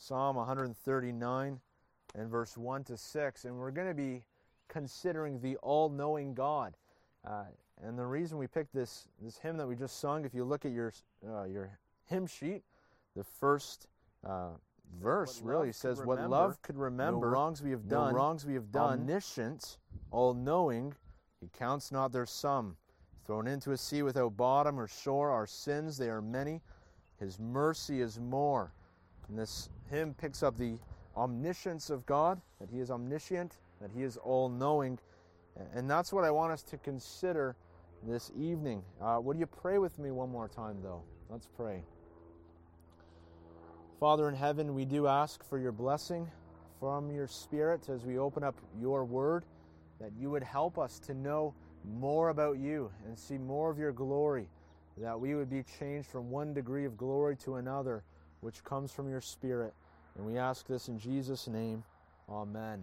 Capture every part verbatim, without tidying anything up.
Psalm one thirty-nine and verse one to six, and we're going to be considering the all-knowing God. Uh, and the reason we picked this this hymn that we just sung, if you look at your uh, your hymn sheet, the first uh, verse What really love says, could "What remember, love could remember, no wrongs we have no done, wrongs we have done, omniscient, all-knowing, He counts not their sum. Thrown into a sea without bottom or shore, our sins, they are many. His mercy is more." And this hymn picks up the omniscience of God, that He is omniscient, that He is all-knowing. And that's what I want us to consider this evening. Uh, would you pray with me one more time, though? Let's pray. Father in heaven, we do ask for your blessing from your Spirit as we open up your word, that you would help us to know more about you and see more of your glory, that we would be changed from one degree of glory to another, which comes from your Spirit. And we ask this in Jesus' name. Amen.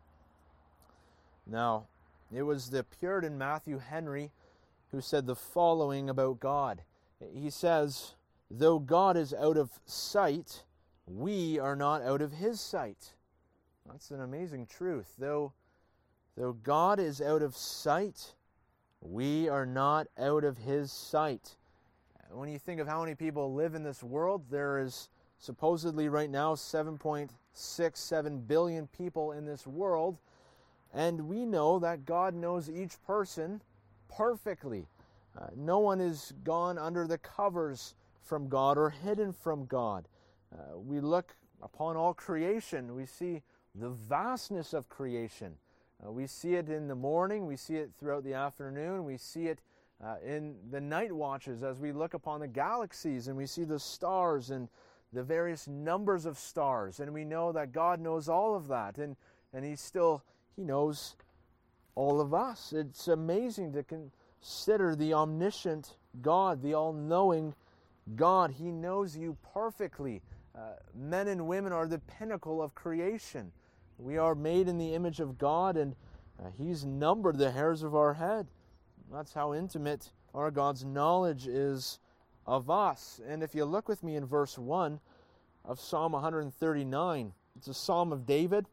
Now, it was the Puritan Matthew Henry who said the following about God. He says, "Though God is out of sight, we are not out of His sight." That's an amazing truth. Though, though God is out of sight, we are not out of His sight. When you think of how many people live in this world, there is supposedly right now seven point six seven billion people in this world, and we know that God knows each person perfectly. Uh, no one is gone under the covers from God or hidden from God. Uh, we look upon all creation, we see the vastness of creation. Uh, we see it in the morning, we see it throughout the afternoon, we see it uh, in the night watches as we look upon the galaxies and we see the stars and the various numbers of stars, and we know that God knows all of that, and, and He still, He knows all of us. It's amazing to consider the omniscient God, the all-knowing God. He knows you perfectly. Uh, men and women are the pinnacle of creation. We are made in the image of God, and uh, He's numbered the hairs of our head. That's how intimate our God's knowledge is of us. And if you look with me in verse one of Psalm one thirty-nine, it's a psalm of David.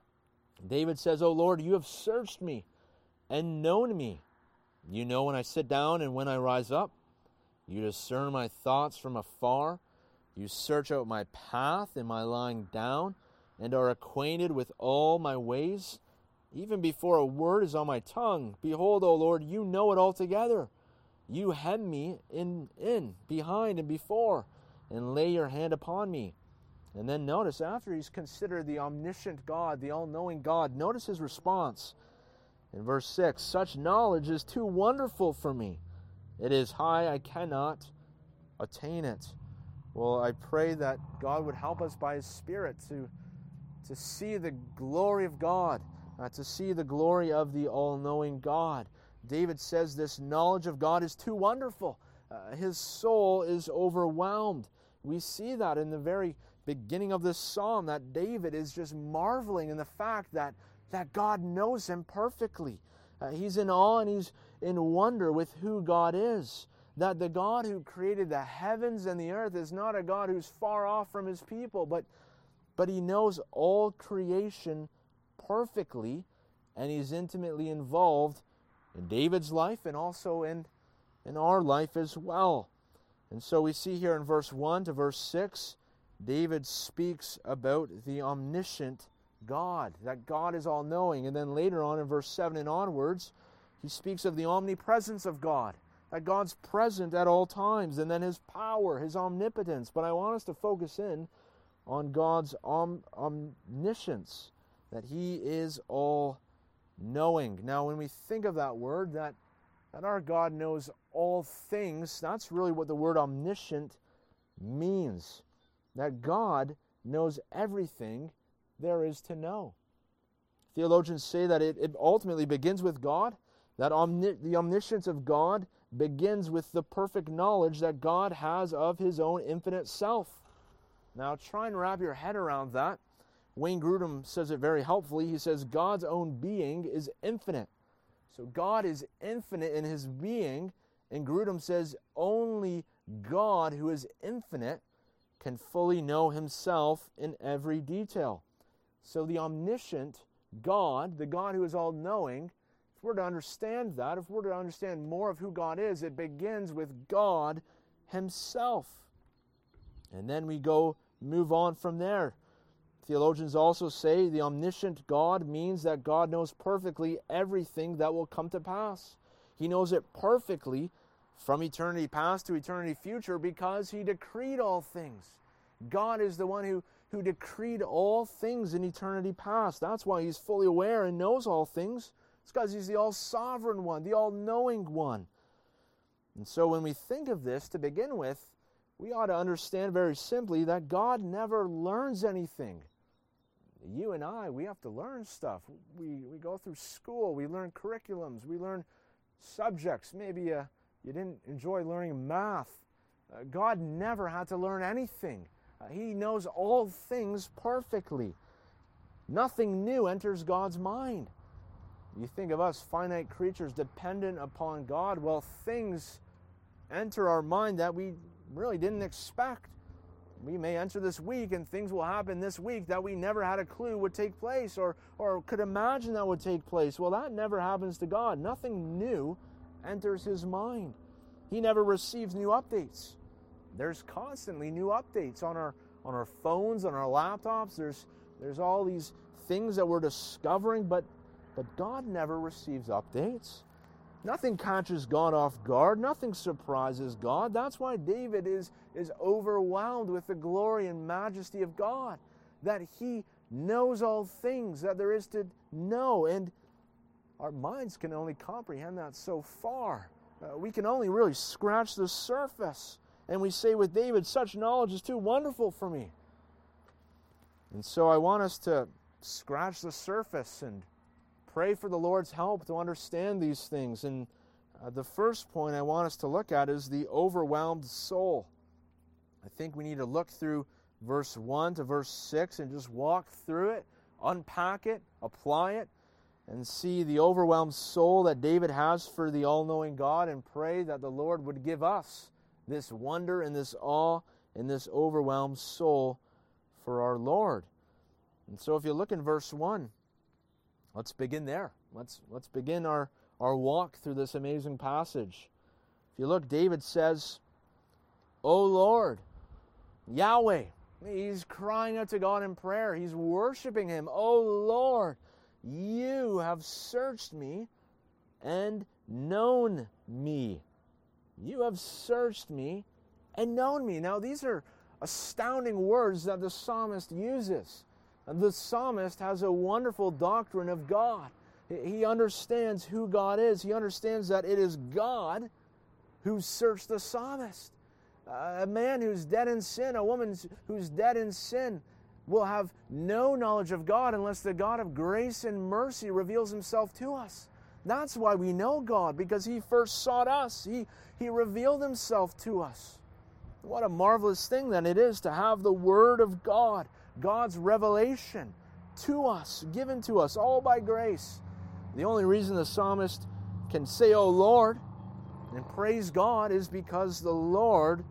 David says, "O Lord, you have searched me and known me. You know when I sit down and when I rise up. You discern my thoughts from afar. You search out my path and my lying down, and are acquainted with all my ways. Even before a word is on my tongue, behold, O Lord, you know it altogether. You hem me in, in, behind, and before, and lay your hand upon me." And then notice, after he's considered the omniscient God, the all-knowing God, notice his response. In verse six, "Such knowledge is too wonderful for me. It is high, I cannot attain it." Well, I pray that God would help us by His Spirit to, to see the glory of God, uh, to see the glory of the all-knowing God. David says this knowledge of God is too wonderful. Uh, his soul is overwhelmed. We see that in the very beginning of this psalm, that David is just marveling in the fact that, that God knows him perfectly. Uh, he's in awe and he's in wonder with who God is. That the God who created the heavens and the earth is not a God who's far off from His people, but, but He knows all creation perfectly, and He's intimately involved in David's life and also in, in our life as well. And so we see here in verse one to verse six, David speaks about the omniscient God, that God is all-knowing. And then later on in verse seven and onwards, he speaks of the omnipresence of God, that God's present at all times, and then His power, His omnipotence. But I want us to focus in on God's om- omniscience, that He is all-knowing. Now, when we think of that word, that, that our God knows all things, that's really what the word omniscient means. That God knows everything there is to know. Theologians say that it, it ultimately begins with God, that omni- the omniscience of God begins with the perfect knowledge that God has of His own infinite self. Now, try and wrap your head around that. Wayne Grudem says it very helpfully. He says, God's own being is infinite. So God is infinite in His being, and Grudem says only God, who is infinite, can fully know himself in every detail. So the omniscient God, the God who is all-knowing, if we're to understand that, if we're to understand more of who God is, it begins with God himself. And then we go, move on from there. Theologians also say the omniscient God means that God knows perfectly everything that will come to pass. He knows it perfectly from eternity past to eternity future because he decreed all things. God is the one who, who decreed all things in eternity past. That's why he's fully aware and knows all things. It's because he's the all-sovereign one, the all-knowing one. And so when we think of this to begin with, we ought to understand very simply that God never learns anything. You and I, we have to learn stuff. We, we go through school, we learn curriculums, we learn subjects. Maybe uh, you didn't enjoy learning math. Uh, God never had to learn anything. Uh, he knows all things perfectly. Nothing new enters God's mind. You think of us finite creatures dependent upon God, well, things enter our mind that we really didn't expect. We may enter this week and things will happen this week that we never had a clue would take place or, or could imagine that would take place. Well, that never happens to God. Nothing new enters his mind. He never receives new updates. There's constantly new updates on our on our phones, on our laptops. There's there's all these things that we're discovering, but but God never receives updates. Nothing catches God off guard. Nothing surprises God. That's why David is, is overwhelmed with the glory and majesty of God, that he knows all things that there is to know. And our minds can only comprehend that so far. Uh, we can only really scratch the surface. And we say with David, such knowledge is too wonderful for me. And so I want us to scratch the surface and pray for the Lord's help to understand these things. And uh, the first point I want us to look at is the overwhelmed soul. I think we need to look through verse one to verse six and just walk through it, unpack it, apply it, and see the overwhelmed soul that David has for the all-knowing God, and pray that the Lord would give us this wonder and this awe and this overwhelmed soul for our Lord. And so if you look in verse one, let's begin there. Let's let's begin our, our walk through this amazing passage. If you look, David says, O Lord, Yahweh. He's crying out to God in prayer. He's worshiping him. O Lord, you have searched me and known me. You have searched me and known me. Now, these are astounding words that the psalmist uses. The psalmist has a wonderful doctrine of God. He understands who God is. He understands that it is God who searched the psalmist. Uh, a man who's dead in sin, a woman who's dead in sin, will have no knowledge of God unless the God of grace and mercy reveals himself to us. That's why we know God, because he first sought us. He, he revealed himself to us. What a marvelous thing then it is to have the Word of God, God's revelation to us, given to us, all by grace. The only reason the psalmist can say, O Lord, and praise God is because the Lord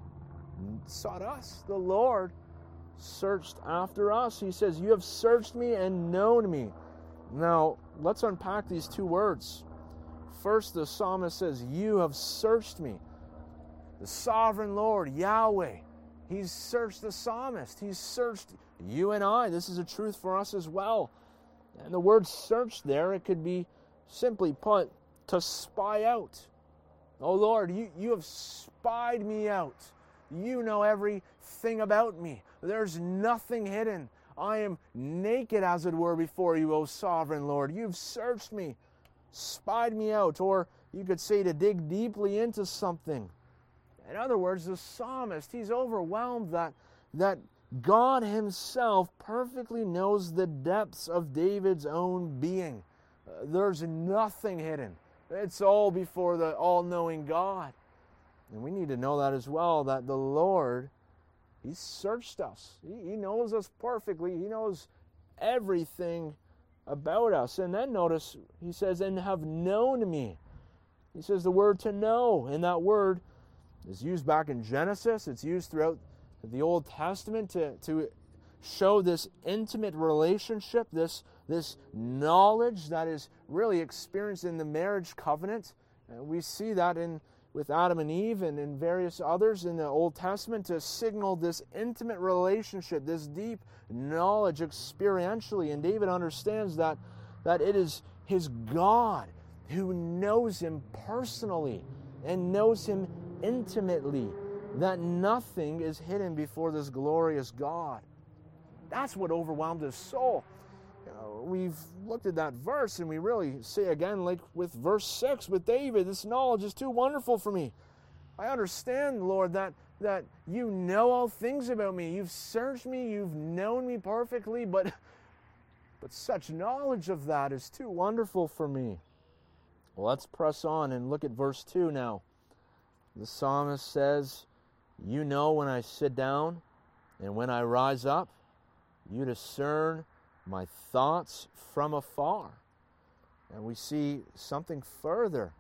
sought us. The Lord searched after us. He says, you have searched me and known me. Now, let's unpack these two words. First, the psalmist says, you have searched me. The sovereign Lord, Yahweh, he's searched the psalmist. He's searched you and I. This is a truth for us as well. And the word search there, it could be simply put, to spy out. Oh Lord, you, you have spied me out. You know everything about me. There's nothing hidden. I am naked, as it were, before you, O sovereign Lord. You've searched me, spied me out. Or you could say to dig deeply into something. In other words, the psalmist, he's overwhelmed that, that God himself perfectly knows the depths of David's own being. Uh, there's nothing hidden. It's all before the all-knowing God. And we need to know that as well, that the Lord, He searched us. He, he knows us perfectly. He knows everything about us. And then notice, He says, and have known me. He says the word to know, and that word is used back in Genesis. It's used throughout the Old Testament to, to show this intimate relationship, this, this knowledge that is really experienced in the marriage covenant. Uh, we see that in with Adam and Eve and in various others in the Old Testament to signal this intimate relationship, this deep knowledge experientially. And David understands that, that it is his God who knows him personally and knows him intimately, that nothing is hidden before this glorious God. That's what overwhelmed his soul. You know, we've looked at that verse, and we really say again, like with verse six with David, this knowledge is too wonderful for me. I understand, Lord, that, that you know all things about me. You've searched me, you've known me perfectly, but, but such knowledge of that is too wonderful for me. Well, let's press on and look at verse two now. The psalmist says, you know when I sit down and when I rise up, you discern my thoughts from afar. And we see something further.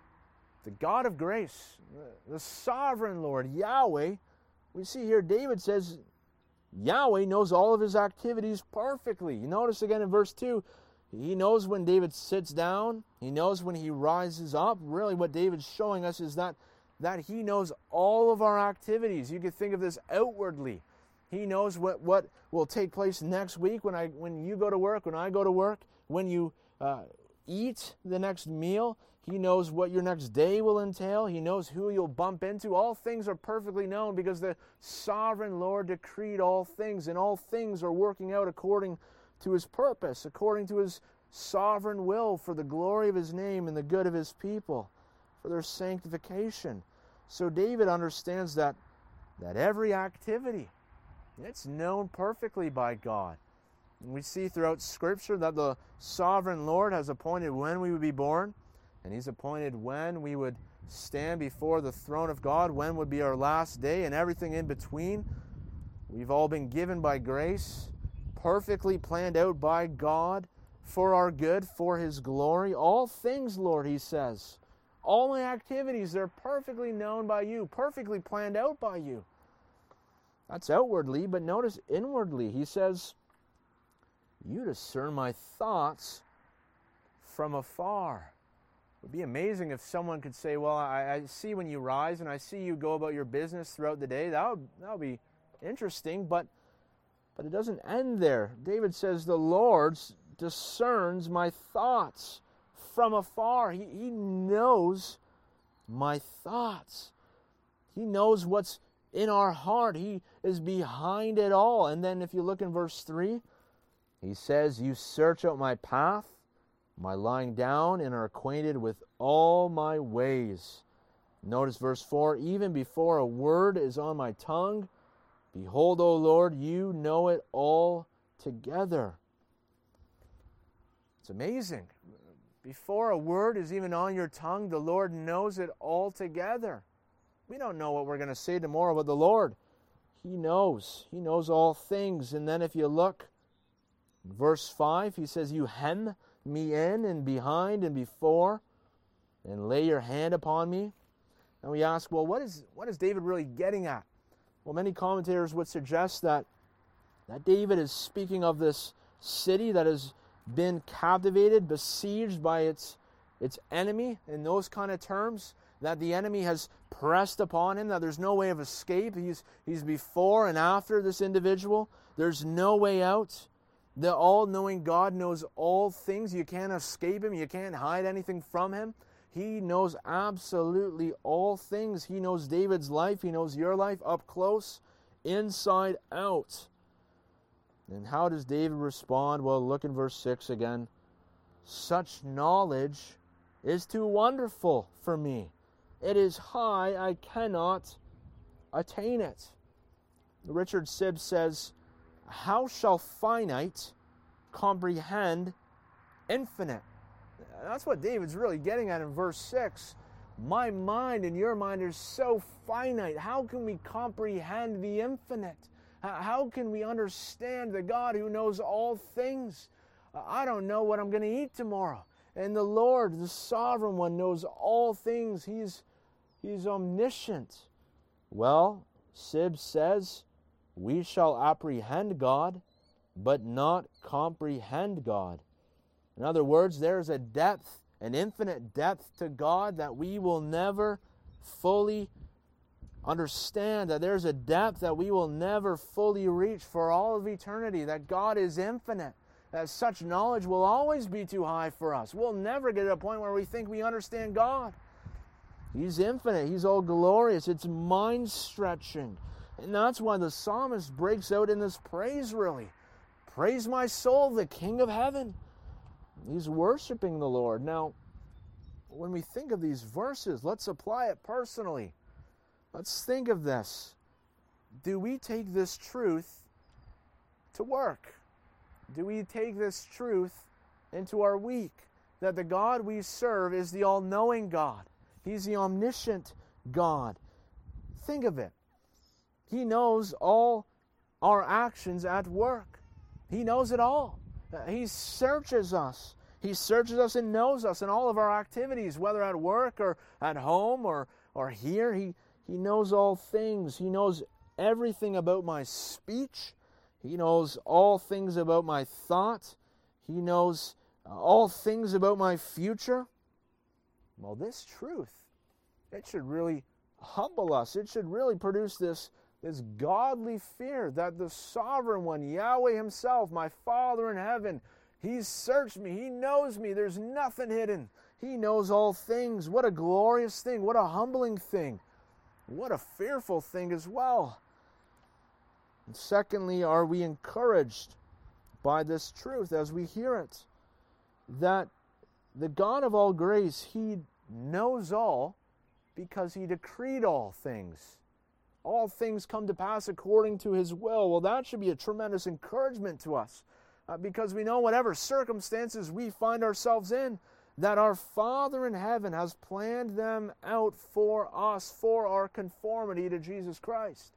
The God of grace, the sovereign Lord, Yahweh, we see here David says Yahweh knows all of his activities perfectly. You notice again in verse two, he knows when David sits down. He knows when he rises up. Really what David's showing us is that, that he knows all of our activities. You could think of this outwardly. He knows what, what will take place next week when I when you go to work, when I go to work, when you uh, eat the next meal. He knows what your next day will entail. He knows who you'll bump into. All things are perfectly known because the sovereign Lord decreed all things, and all things are working out according to his purpose, according to his sovereign will for the glory of his name and the good of his people, for their sanctification. So David understands that, that every activity, it's known perfectly by God. And we see throughout Scripture that the sovereign Lord has appointed when we would be born, and he's appointed when we would stand before the throne of God, when would be our last day, and everything in between. We've all been given by grace, perfectly planned out by God for our good, for his glory. All things, Lord, he says, all my activities, they're perfectly known by you, perfectly planned out by you. That's outwardly, but notice inwardly. He says, you discern my thoughts from afar. It would be amazing if someone could say, well, I, I see when you rise and I see you go about your business throughout the day. That would, that would be interesting, but, but it doesn't end there. David says, the Lord discerns my thoughts from afar. He, he knows my thoughts. He knows what's in our heart. He is behind it all. And then if you look in verse three, he says, you search out my path, my lying down, and are acquainted with all my ways. Notice verse four, even before a word is on my tongue, behold, O Lord, you know it all together. It's amazing. Before a word is even on your tongue, the Lord knows it all together. We don't know what we're going to say tomorrow, but the Lord, he knows. He knows all things. And then if you look, verse five, he says, you hem me in and behind and before, and lay your hand upon me. And we ask, well, what is what is David really getting at? Well, many commentators would suggest that, that David is speaking of this city that has been captivated, besieged by its, its enemy, in those kind of terms, that the enemy has pressed upon him, that there's no way of escape. He's, he's before and after this individual. There's no way out. The all-knowing God knows all things. You can't escape him. You can't hide anything from him. He knows absolutely all things. He knows David's life. He knows your life up close, inside out. And how does David respond? Well, look in verse six again. Such knowledge is too wonderful for me. It is high, I cannot attain it. Richard Sibbes says, how shall finite comprehend infinite? That's what David's really getting at in verse six. My mind and your mind are so finite. How can we comprehend the infinite? How can we understand the God who knows all things? I don't know what I'm going to eat tomorrow. And the Lord, the sovereign one, knows all things. He's, he's omniscient. Well, Sibbes says, we shall apprehend God, but not comprehend God. In other words, there is a depth, an infinite depth to God that we will never fully understand, that there's a depth that we will never fully reach for all of eternity, that God is infinite, that such knowledge will always be too high for us. We'll never get to a point where we think we understand God. He's infinite. He's all glorious. It's mind-stretching. And that's why the psalmist breaks out in this praise, really. Praise my soul, the King of heaven. He's worshiping the Lord. Now, when we think of these verses, let's apply it personally. Let's think of this. Do we take this truth to work? Do we take this truth into our week? That the God we serve is the all-knowing God. He's the omniscient God. Think of it. He knows all our actions at work. He knows it all. He searches us. He searches us and knows us in all of our activities, whether at work or at home or, or here. He, he knows all things. He knows everything about my speech. He knows all things about my thought. He knows all things about my future. Well, this truth, it should really humble us. It should really produce this, this godly fear that the Sovereign One, Yahweh Himself, my Father in heaven, He's searched me. He knows me. There's nothing hidden. He knows all things. What a glorious thing. What a humbling thing. What a fearful thing as well. And secondly, are we encouraged by this truth as we hear it? That the God of all grace, He knows all because He decreed all things. All things come to pass according to His will. Well, that should be a tremendous encouragement to us uh, because we know whatever circumstances we find ourselves in, that our Father in heaven has planned them out for us, for our conformity to Jesus Christ.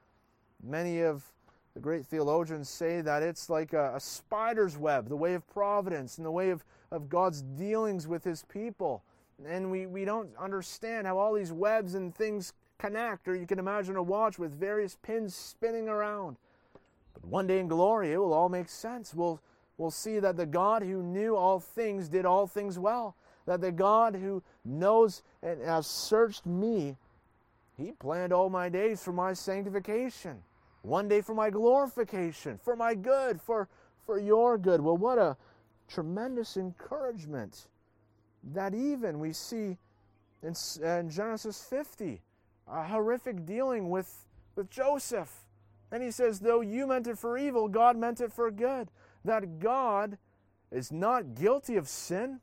Many of the great theologians say that it's like a, a spider's web, the way of providence and the way of, of God's dealings with His people. And we, we don't understand how all these webs and things connect, or you can imagine a watch with various pins spinning around. But one day in glory, it will all make sense. We'll, we'll see that the God who knew all things did all things well. That the God who knows and has searched me, He planned all my days for my sanctification. One day for my glorification, for my good, for, for your good. Well, what a tremendous encouragement that even we see in, in Genesis fifty, a horrific dealing with, with Joseph. And he says, though you meant it for evil, God meant it for good. That God is not guilty of sin.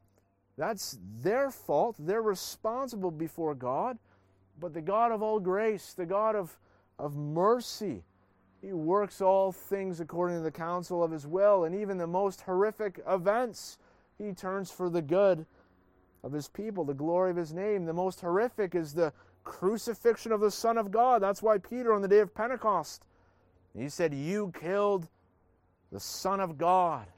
That's their fault. They're responsible before God. But the God of all grace, the God of, of mercy, He works all things according to the counsel of His will. And even the most horrific events, He turns for the good of His people, the glory of His name. The most horrific is the crucifixion of the Son of God. That's why Peter, on the day of Pentecost, he said, you killed the Son of God.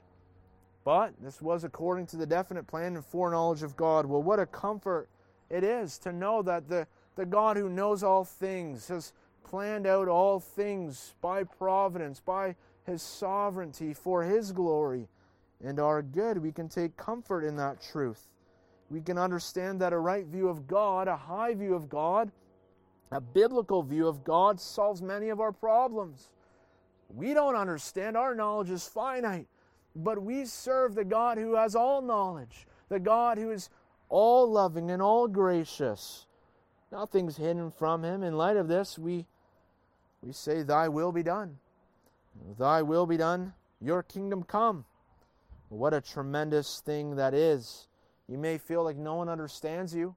But this was according to the definite plan and foreknowledge of God. Well, what a comfort it is to know that the, the God who knows all things has planned out all things by providence, by His sovereignty, for His glory and our good. We can take comfort in that truth. We can understand that a right view of God, a high view of God, a biblical view of God solves many of our problems. We don't understand. Our knowledge is finite. But we serve the God who has all knowledge, the God who is all loving and all gracious. Nothing's hidden from Him. In light of this, we, we say, Thy will be done. Thy will be done. Your kingdom come. What a tremendous thing that is. You may feel like no one understands you.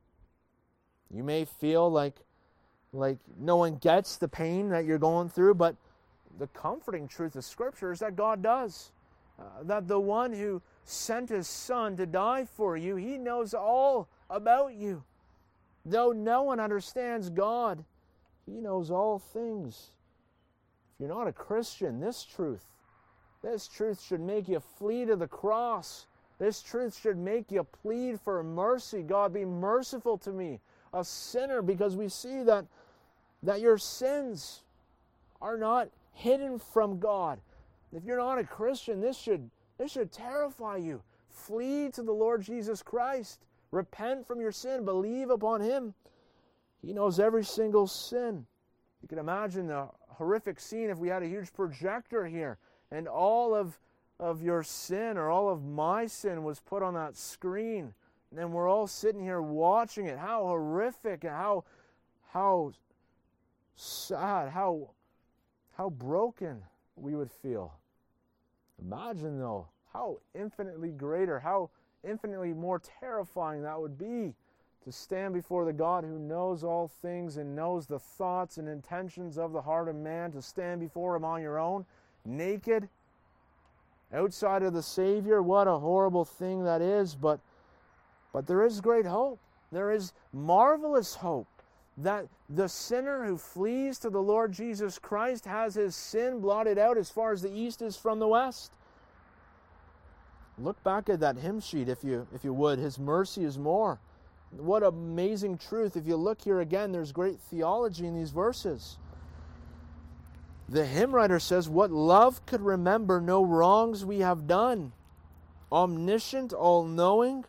You may feel like, like no one gets the pain that you're going through, but the comforting truth of Scripture is that God does. Uh, that the one who sent His Son to die for you, He knows all about you. Though no one understands God, He knows all things. If you're not a Christian, this truth, this truth should make you flee to the cross. This truth should make you plead for mercy. God, be merciful to me, a sinner, because we see that, that your sins are not hidden from God. If you're not a Christian, this should, this should terrify you. Flee to the Lord Jesus Christ. Repent from your sin. Believe upon Him. He knows every single sin. You can imagine the horrific scene if we had a huge projector here and all of, of your sin or all of my sin was put on that screen. And then we're all sitting here watching it. How horrific and how, how sad, how, how broken we would feel. Imagine, though, how infinitely greater, how infinitely more terrifying that would be to stand before the God who knows all things and knows the thoughts and intentions of the heart of man, to stand before Him on your own, naked, outside of the Savior. What a horrible thing that is, but, but there is great hope. There is marvelous hope that the sinner who flees to the Lord Jesus Christ has his sin blotted out as far as the east is from the west. Look back at that hymn sheet if you, if you would. His mercy is more. What amazing truth. If you look here again, there's great theology in these verses. The hymn writer says, what love could remember no wrongs we have done? Omniscient, all-knowing,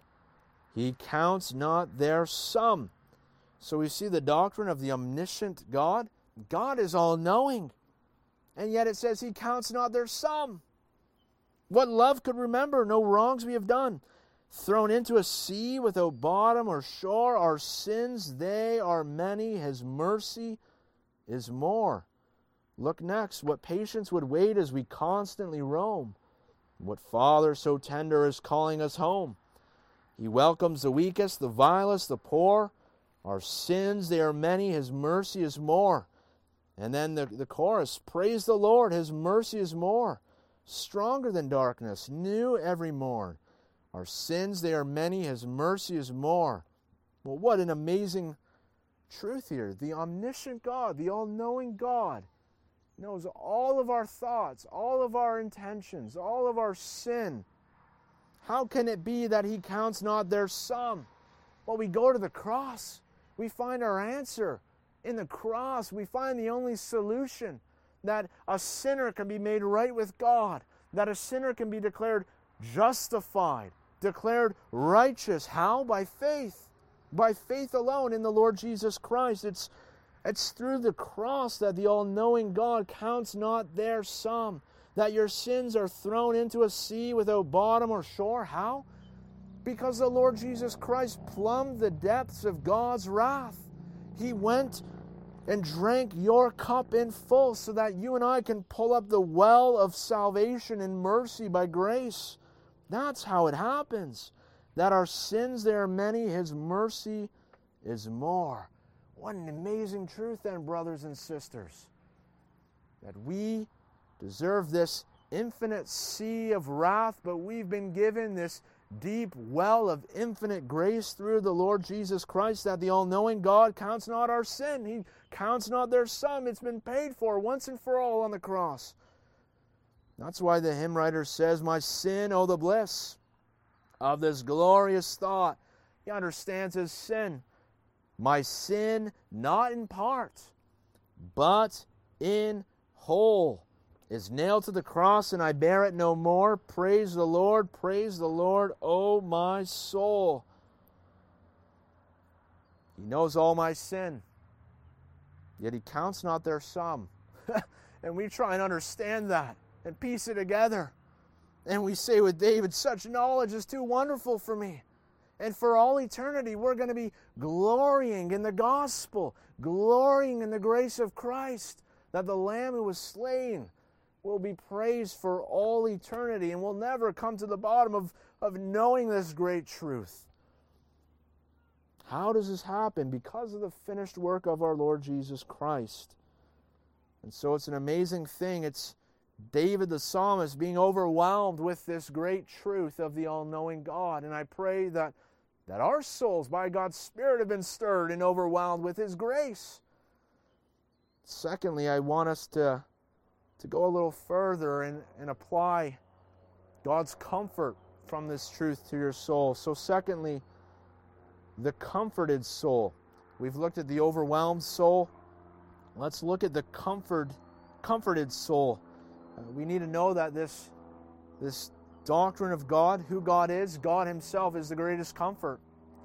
He counts not their sum. So we see the doctrine of the omniscient God. God is all-knowing. And yet it says He counts not their sum. What love could remember no wrongs we have done? Thrown into a sea without bottom or shore, our sins, they are many, His mercy is more. Look next, what patience would wait as we constantly roam. What Father so tender is calling us home. He welcomes the weakest, the vilest, the poor. Our sins, they are many, His mercy is more. And then the, the chorus, praise the Lord, His mercy is more. Stronger than darkness, new every morn. Our sins, they are many, His mercy is more. Well, what an amazing truth here. The omniscient God, the all-knowing God, knows all of our thoughts, all of our intentions, all of our sin. How can it be that He counts not their sum? Well, we go to the cross. We find our answer in the cross. We find the only solution, that a sinner can be made right with God, that a sinner can be declared justified, declared righteous. How? By faith. By faith alone in the Lord Jesus Christ. It's, it's through the cross that the all-knowing God counts not their sum, that your sins are thrown into a sea without bottom or shore. How? Because the Lord Jesus Christ plumbed the depths of God's wrath. He went and drank your cup in full so that you and I can pull up the well of salvation and mercy by grace. That's how it happens. That our sins, they are many, His mercy is more. What an amazing truth then, brothers and sisters. That we deserve this infinite sea of wrath, but we've been given this deep well of infinite grace through the Lord Jesus Christ, that the all-knowing God counts not our sin. He counts not their sum. It's been paid for once and for all on the cross. That's why the hymn writer says, my sin, oh the bliss of this glorious thought. He understands his sin. My sin, not in part, but in whole, is nailed to the cross, and I bear it no more. Praise the Lord, praise the Lord, O my soul. He knows all my sin, yet He counts not their sum. And we try and understand that and piece it together. And we say with David, such knowledge is too wonderful for me. And for all eternity, we're going to be glorying in the gospel, glorying in the grace of Christ, that the Lamb who was slain will be praised for all eternity, and we'll never come to the bottom of, of knowing this great truth. How does this happen? Because of the finished work of our Lord Jesus Christ. And so it's an amazing thing. It's David the psalmist being overwhelmed with this great truth of the all-knowing God. And I pray that, that our souls, by God's Spirit, have been stirred and overwhelmed with His grace. Secondly, I want us to, to go a little further and, and apply God's comfort from this truth to your soul. So secondly, the comforted soul. We've looked at the overwhelmed soul. Let's look at the comfort, comforted soul. Uh, we need to know that this, this doctrine of God, who God is, God himself is the greatest comfort.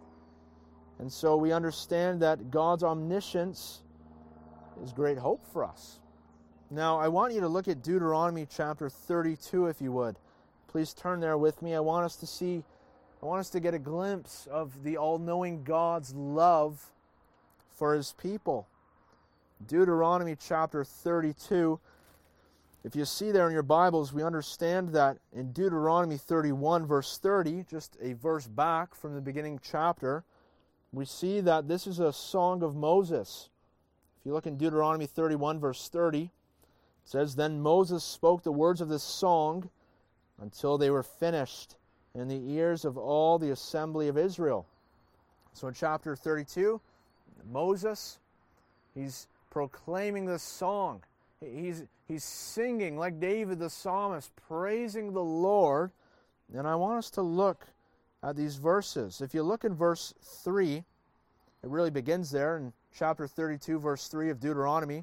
And so we understand that God's omniscience is great hope for us. Now, I want you to look at Deuteronomy chapter thirty-two, if you would. Please turn there with me. I want us to see, I want us to get a glimpse of the all-knowing God's love for his people. Deuteronomy chapter thirty-two. If you see there in your Bibles, we understand that in Deuteronomy thirty-one, verse thirty, just a verse back from the beginning chapter, we see that this is a song of Moses. If you look in Deuteronomy thirty-one, verse thirty, it says, "Then Moses spoke the words of this song until they were finished in the ears of all the assembly of Israel." So in chapter thirty-two, Moses, he's proclaiming this song. He's, he's singing like David the psalmist, praising the Lord. And I want us to look at these verses. If you look in verse three, it really begins there in chapter thirty-two, verse three of Deuteronomy.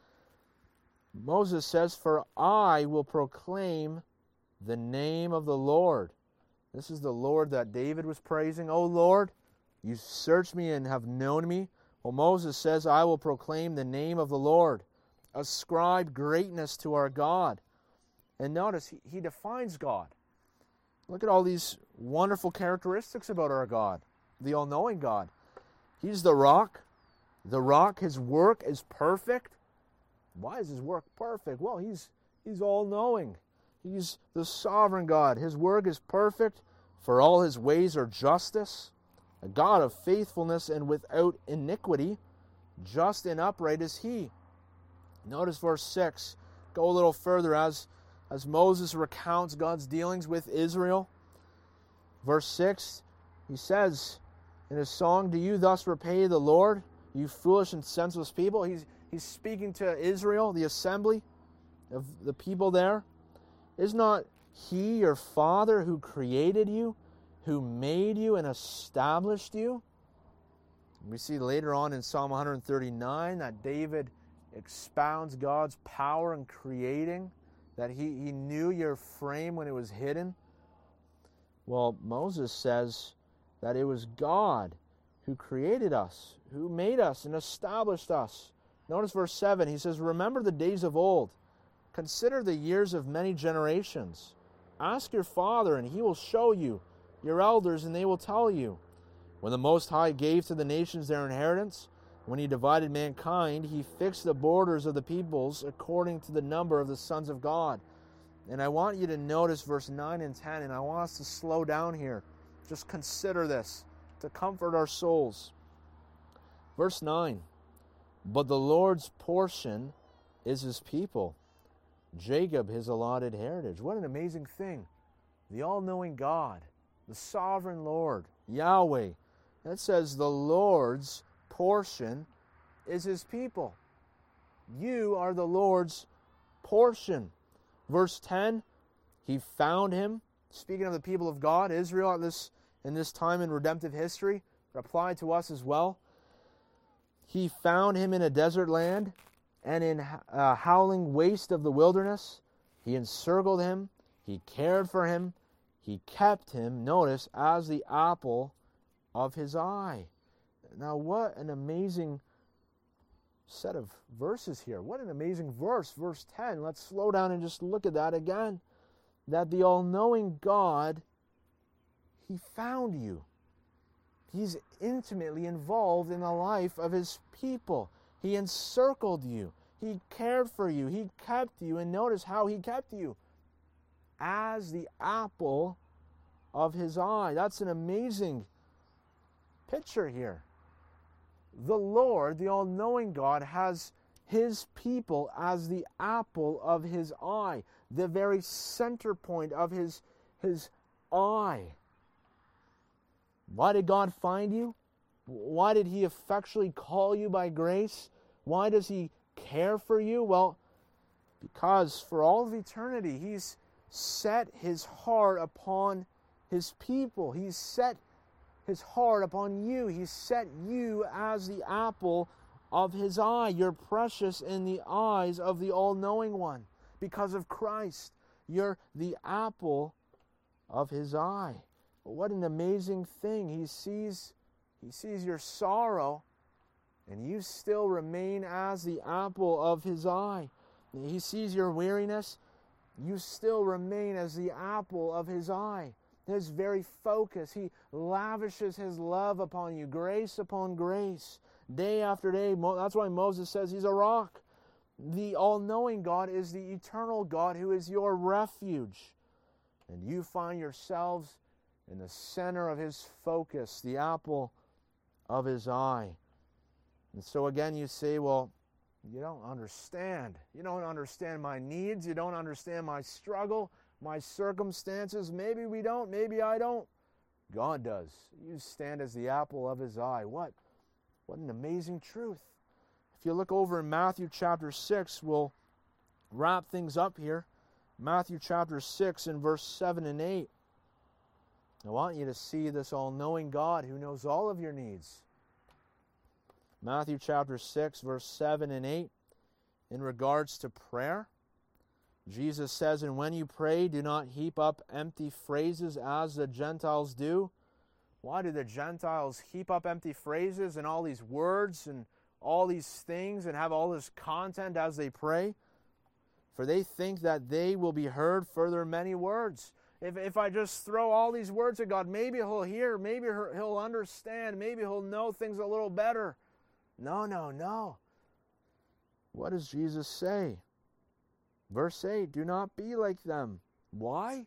Moses says, "For I will proclaim the name of the Lord." This is the Lord that David was praising. "O Lord, you searched me and have known me." Well, Moses says, "I will proclaim the name of the Lord." Ascribe greatness to our God. And notice, he, he defines God. Look at all these wonderful characteristics about our God, the all-knowing God. He's the rock. The rock, his work is perfect. Why is his work perfect? Well, he's, he's all-knowing. He's the sovereign God. His work is perfect, for all his ways are justice. A God of faithfulness and without iniquity, just and upright is he. Notice verse six. Go a little further as, as Moses recounts God's dealings with Israel. Verse six, he says in his song, "Do you thus repay the Lord, you foolish and senseless people?" He's, he's speaking to Israel, the assembly of the people there. "Is not he your father who created you, who made you and established you?" We see later on in Psalm one thirty-nine that David expounds God's power in creating, that he, he knew your frame when it was hidden. Well, Moses says that it was God who created us, who made us and established us. Notice verse seven, he says, "Remember the days of old. Consider the years of many generations. Ask your father, and he will show you, your elders, and they will tell you. When the Most High gave to the nations their inheritance, when he divided mankind, he fixed the borders of the peoples according to the number of the sons of God." And I want you to notice verse nine and ten, and I want us to slow down here. Just consider this to comfort our souls. Verse nine, "But the Lord's portion is his people, Jacob his allotted heritage." What an amazing thing. The all-knowing God, the sovereign Lord, Yahweh. That says the Lord's portion is his people. You are the Lord's portion. Verse ten, he found him. Speaking of the people of God, Israel at this in this time in redemptive history, applied to us as well. He found him in a desert land and in a howling waste of the wilderness. He encircled him. He cared for him. He kept him, notice, as the apple of his eye. Now, what an amazing set of verses here. What an amazing verse. Verse ten. Let's slow down and just look at that again. That the all-knowing God, he found you. He's intimately involved in the life of his people. He encircled you. He cared for you. He kept you. And notice how he kept you. As the apple of his eye. That's an amazing picture here. The Lord, the all-knowing God, has his people as the apple of his eye, the very center point of his, his eye. Why did God find you? Why did he effectually call you by grace? Why does he care for you? Well, because for all of eternity, he's set his heart upon his people. He's set his heart upon you. He set you as the apple of his eye. You're precious in the eyes of the all-knowing one. Because of Christ, you're the apple of his eye. What an amazing thing. He sees, he sees your sorrow, and you still remain as the apple of his eye. He sees your weariness, you still remain as the apple of his eye. His very focus. He lavishes his love upon you, grace upon grace, day after day. That's why Moses says he's a rock. The all-knowing God is the eternal God who is your refuge. And you find yourselves in the center of his focus, the apple of his eye. And so again you say, well, you don't understand. You don't understand my needs. You don't understand my struggle, my circumstances. Maybe we don't. Maybe I don't. God does. You stand as the apple of his eye. What? What an amazing truth. If you look over in Matthew chapter six, we'll wrap things up here. Matthew chapter six and verse seven and eight. I want you to see this all-knowing God who knows all of your needs. Matthew chapter six, verse seven and eight, in regards to prayer, Jesus says, "And when you pray, do not heap up empty phrases as the Gentiles do." Why do the Gentiles heap up empty phrases and all these words and all these things and have all this content as they pray? For they think that they will be heard for their many words. If, if I just throw all these words at God, maybe he'll hear, maybe he'll understand, maybe he'll know things a little better. No, no, no. What does Jesus say? Verse eight, do not be like them. Why?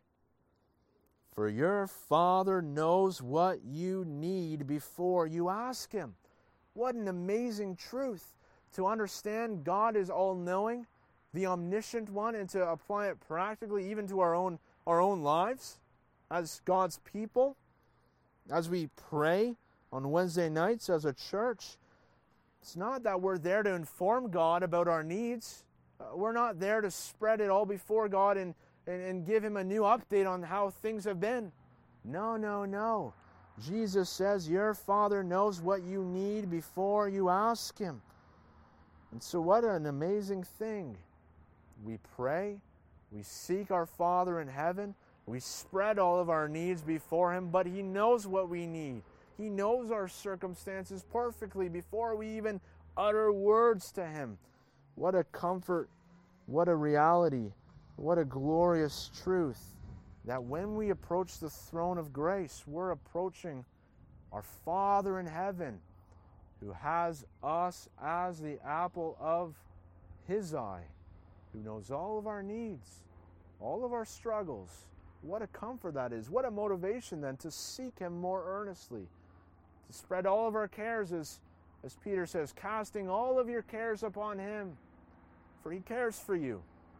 For your Father knows what you need before you ask him. What an amazing truth to understand God is all-knowing, the omniscient one, and to apply it practically even to our own, our own lives as God's people. As we pray on Wednesday nights as a church, it's not that we're there to inform God about our needs. Uh, we're not there to spread it all before God and, and, and give him a new update on how things have been. No, no, no. Jesus says your Father knows what you need before you ask him. And so what an amazing thing. We pray, we seek our Father in heaven, we spread all of our needs before him, but he knows what we need. He knows our circumstances perfectly before we even utter words to him. What a comfort, what a reality, what a glorious truth that when we approach the throne of grace, we're approaching our Father in heaven who has us as the apple of his eye, who knows all of our needs, all of our struggles. What a comfort that is. What a motivation then to seek him more earnestly. To spread all of our cares, as, as Peter says, casting all of your cares upon him, for he cares for you.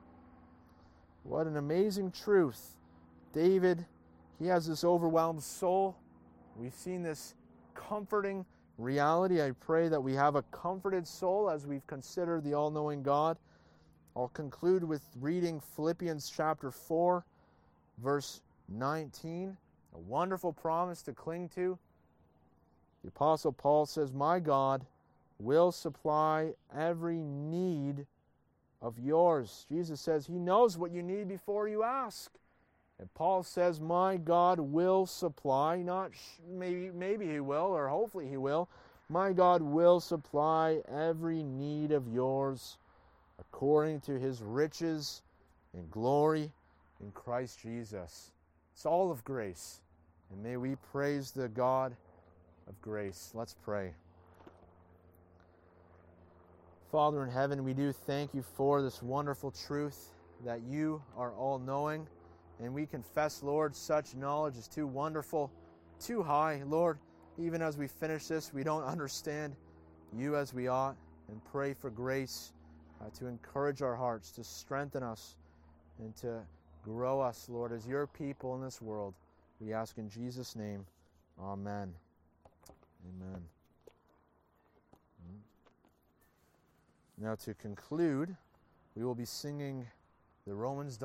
What an amazing truth. David, he has this overwhelmed soul. We've seen this comforting reality. I pray that we have a comforted soul as we've considered the all-knowing God. I'll conclude with reading Philippians chapter four, verse nineteen. A wonderful promise to cling to. The Apostle Paul says, "My God will supply every need of yours." Jesus says he knows what you need before you ask. And Paul says, "My God will supply," not sh- maybe, maybe he will, or hopefully he will. "My God will supply every need of yours according to his riches and glory in Christ Jesus." It's all of grace. And may we praise the God of grace. Let's pray. Father in heaven, we do thank you for this wonderful truth that you are all-knowing. And we confess, Lord, such knowledge is too wonderful, too high. Lord, even as we finish this, we don't understand you as we ought. And pray for grace uh, to encourage our hearts, to strengthen us, and to grow us, Lord, as your people in this world. We ask in Jesus' name. Amen. Amen. Now to conclude, we will be singing the Romans